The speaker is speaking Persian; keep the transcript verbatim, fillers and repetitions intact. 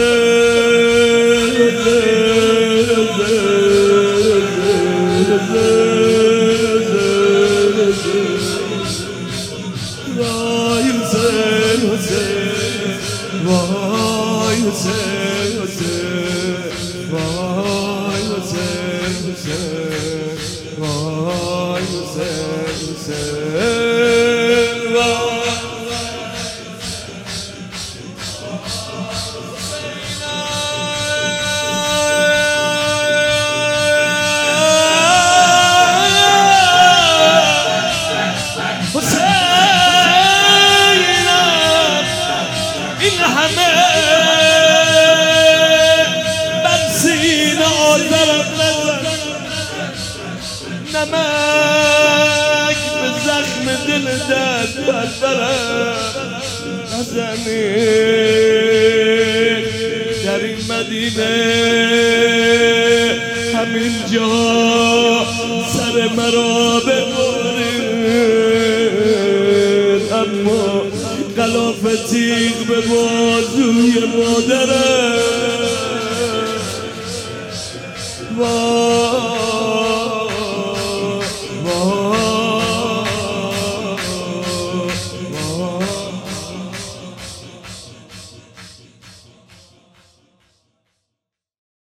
این همه بر سینه آزرم نزن، نمک به زخم دل درد بربرم نزنید. در این مدینه همین جا سر مرا ببرید، اما غلاف تیغ به بازوی مادرم.